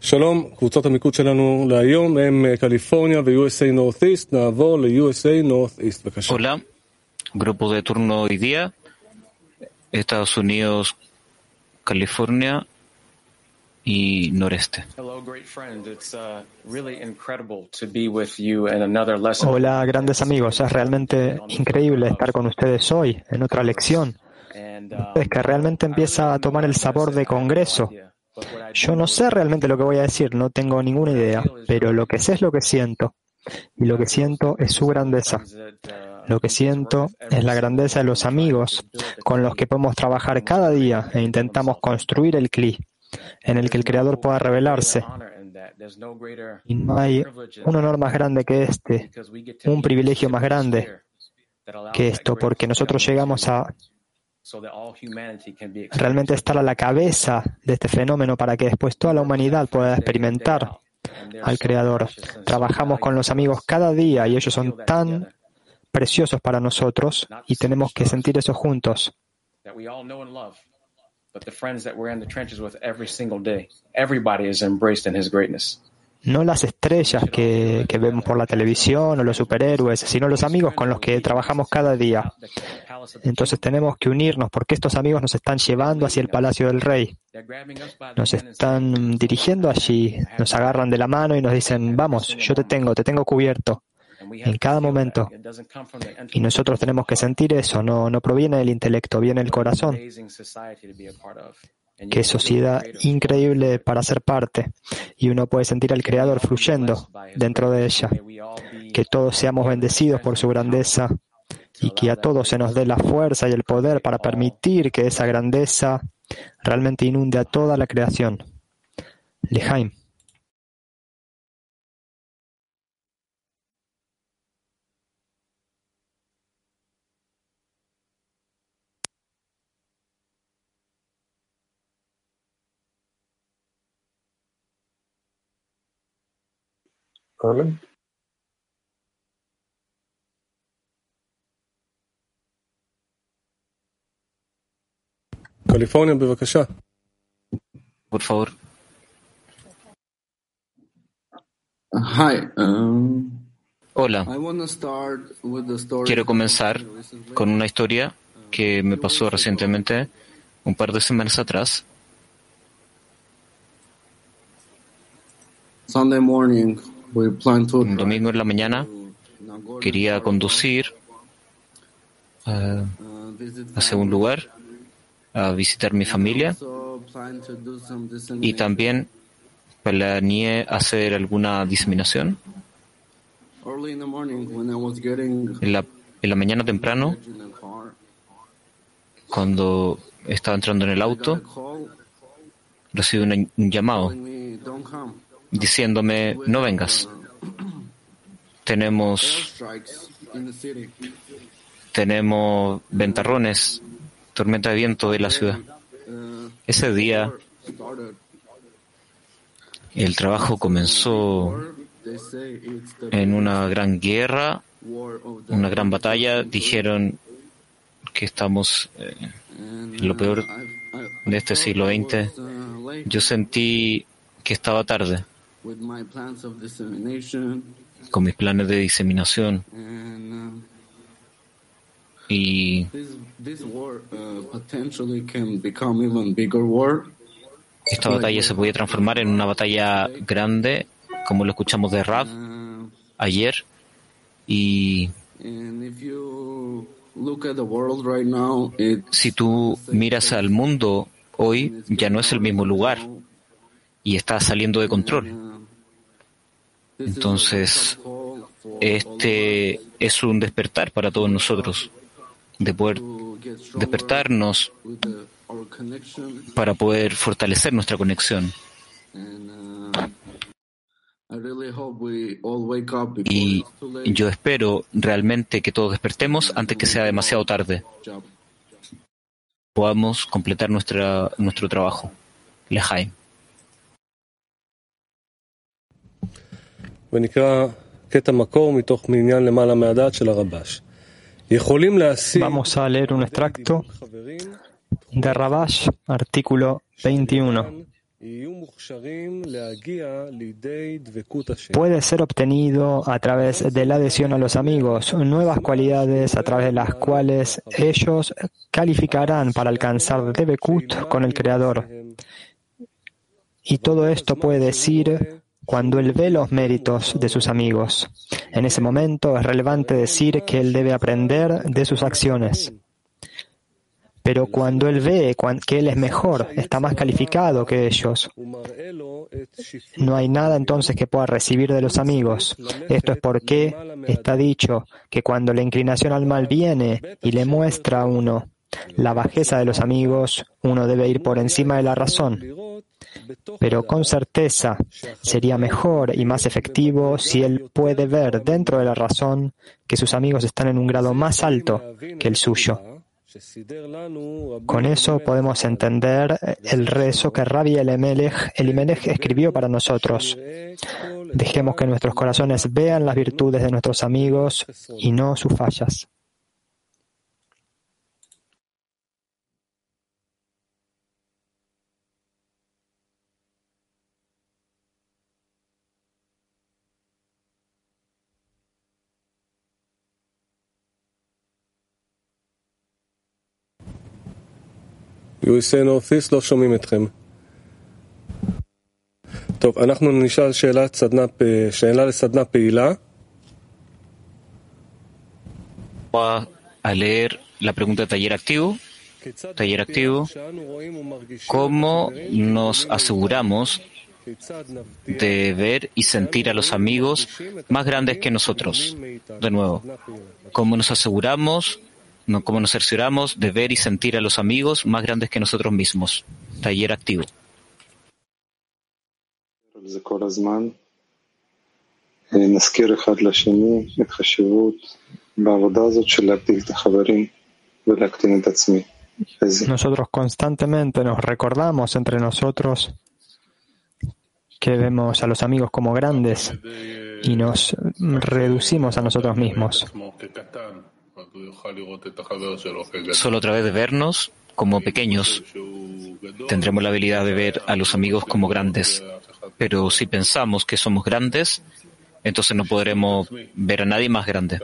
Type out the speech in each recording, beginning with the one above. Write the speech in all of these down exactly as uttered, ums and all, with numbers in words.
שלום, קבוצות המיקוד שלנו להיום הם קליפורניה ו-U S A Northeast. נעבור ל-U S A Northeast, בבקשה. Hola, grupo de turno hoy día, Estados Unidos, California y noreste. Hola, grandes amigos. Es realmente increíble estar con ustedes hoy en otra lección. Es que realmente empieza a tomar el sabor de Congreso. Yo no sé realmente lo que voy a decir, no tengo ninguna idea, pero lo que sé es lo que siento. Y lo que siento es su grandeza. Lo que siento es la grandeza de los amigos con los que podemos trabajar cada día e intentamos construir el Kli, en el que el Creador pueda revelarse. Y no hay un honor más grande que este, un privilegio más grande que esto, porque nosotros llegamos a realmente estar a la cabeza de este fenómeno para que después toda la humanidad pueda experimentar al Creador. Trabajamos con los amigos cada día y ellos son tan preciosos para nosotros y tenemos que sentir eso juntos. No las estrellas que, que vemos por la televisión o los superhéroes, sino los amigos con los que trabajamos cada día. Entonces tenemos que unirnos porque estos amigos nos están llevando hacia el Palacio del Rey. Nos están dirigiendo allí, nos agarran de la mano y nos dicen, vamos, yo te tengo, te tengo cubierto en cada momento. Y nosotros tenemos que sentir eso, no, no proviene del intelecto, viene del corazón. Qué sociedad increíble para ser parte. Y uno puede sentir al Creador fluyendo dentro de ella. Que todos seamos bendecidos por su grandeza y que a todos se nos dé la fuerza y el poder para permitir que esa grandeza realmente inunde a toda la creación. Lejaim. Carmen. קליפורניה, בבקשה. Por favor. Hi. Um, Hola. I want to start with the story. Quiero comenzar con una historia que me pasó recientemente, un par de semanas atrás. Sunday morning, we plan to. Un domingo en la mañana quería conducir uh, hacia un lugar a visitar mi familia y también planeé hacer alguna diseminación. En la, en la mañana temprano, cuando estaba entrando en el auto, recibí una, un llamado diciéndome, no vengas. Tenemos, tenemos ventarrones, tormenta de viento de la ciudad. Ese día el trabajo comenzó en una gran guerra, una gran batalla. Dijeron que estamos eh, en lo peor de este siglo veinte. Yo sentí que estaba tarde con mis planes de diseminación. Y esta batalla se podía transformar en una batalla grande, como lo escuchamos de Rav ayer. Y si tú miras al mundo hoy, ya no es el mismo lugar y está saliendo de control. Entonces, este es un despertar para todos nosotros, de poder despertarnos para poder fortalecer nuestra conexión. Y yo espero realmente que todos despertemos antes que sea demasiado tarde. Podamos completar nuestra, nuestro trabajo. Lejaim. ונקרא קטע מקור מתוך מניין למעלה מהדעת של הרב"ש. Vamos a leer un extracto de Rabash, artículo veintiuno. puede ser obtenido a través de la adhesión a los amigos, nuevas cualidades a través de las cuales ellos calificarán para alcanzar Debekut con el Creador. Y todo esto puede decir cuando él ve los méritos de sus amigos. En ese momento es relevante decir que él debe aprender de sus acciones. Pero cuando él ve que él es mejor, está más calificado que ellos, no hay nada entonces que pueda recibir de los amigos. Esto es porque está dicho que cuando la inclinación al mal viene y le muestra a uno la bajeza de los amigos, uno debe ir por encima de la razón. Pero con certeza sería mejor y más efectivo si él puede ver dentro de la razón que sus amigos están en un grado más alto que el suyo. Con eso podemos entender el rezo que Rabbi Elimelech, Elimelech escribió para nosotros. Dejemos que nuestros corazones vean las virtudes de nuestros amigos y no sus fallas. U S A Northeast, לא שומעים אתכם. טוב, אנחנו נשאל שאלת סדנה, שאלה לסדנה פעילה. Va a leer la pregunta de taller activo. Taller activo. ¿Cómo nos aseguramos de ver y sentir a los amigos más grandes que nosotros? De nuevo, ¿cómo nos aseguramos No, como nos cercioramos de ver y sentir a los amigos más grandes que nosotros mismos? Taller activo. Nosotros constantemente nos recordamos entre nosotros que vemos a los amigos como grandes y nos reducimos a nosotros mismos. Solo a través de vernos como pequeños tendremos la habilidad de ver a los amigos como grandes. Pero si pensamos que somos grandes, entonces no podremos ver a nadie más grande.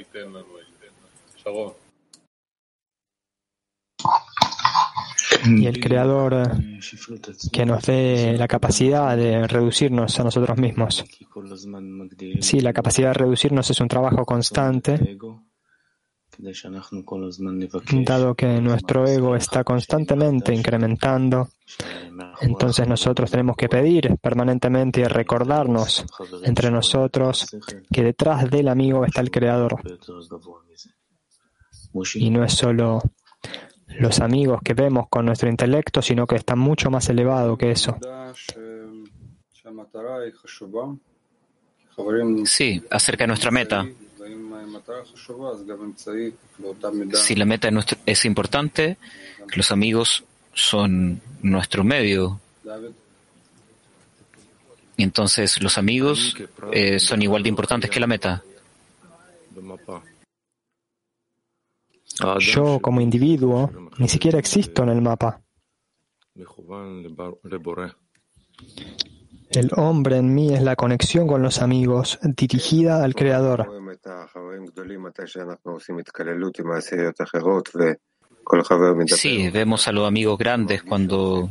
Y el Creador que nos dé la capacidad de reducirnos a nosotros mismos. Sí, la capacidad de reducirnos es un trabajo constante, dado que nuestro ego está constantemente incrementando. Entonces nosotros tenemos que pedir permanentemente y recordarnos entre nosotros que detrás del amigo está el Creador. Y no es solo los amigos que vemos con nuestro intelecto, sino que está mucho más elevado que eso. Sí, acerca de nuestra meta. Si la meta es importante, los amigos son nuestro medio. Y entonces los amigos eh, son igual de importantes que la meta. Yo, como individuo, ni siquiera existo en el mapa. El hombre en mí es la conexión con los amigos, dirigida al Creador. Sí, vemos a los amigos grandes cuando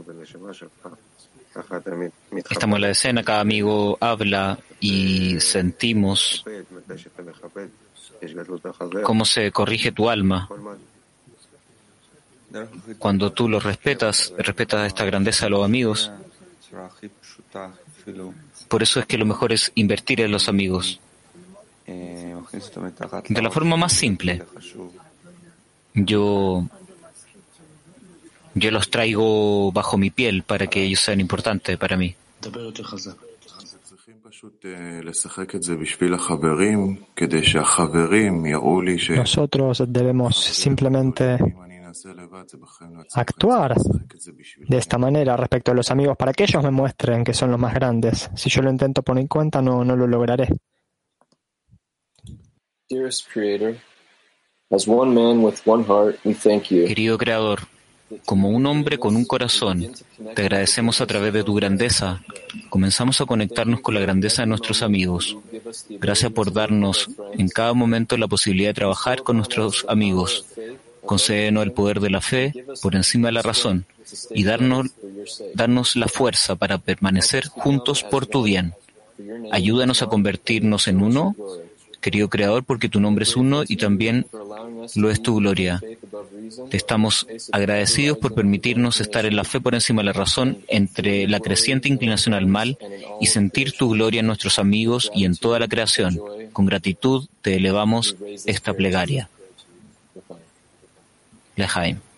estamos en la escena, cada amigo habla y sentimos cómo se corrige tu alma. Cuando tú los respetas, respetas esta grandeza de los amigos. Por eso es que lo mejor es invertir en los amigos. De la forma más simple. Yo, yo los traigo bajo mi piel para que ellos sean importantes para mí. Nosotros debemos simplemente actuar de esta manera respecto a los amigos para que ellos me muestren que son los más grandes. Si yo lo intento poner en cuenta, no, no lo lograré. Querido Creador, Como un hombre con un corazón, te agradecemos a través de tu grandeza. Comenzamos a conectarnos con la grandeza de nuestros amigos. Gracias por darnos en cada momento la posibilidad de trabajar con nuestros amigos. Concédenos el poder de la fe por encima de la razón y darnos, darnos la fuerza para permanecer juntos por tu bien. Ayúdanos a convertirnos en uno, querido Creador, porque tu nombre es uno y también lo es tu gloria. Te estamos agradecidos por permitirnos estar en la fe por encima de la razón, entre la creciente inclinación al mal y sentir tu gloria en nuestros amigos y en toda la creación. Con gratitud te elevamos esta plegaria. Lejaim.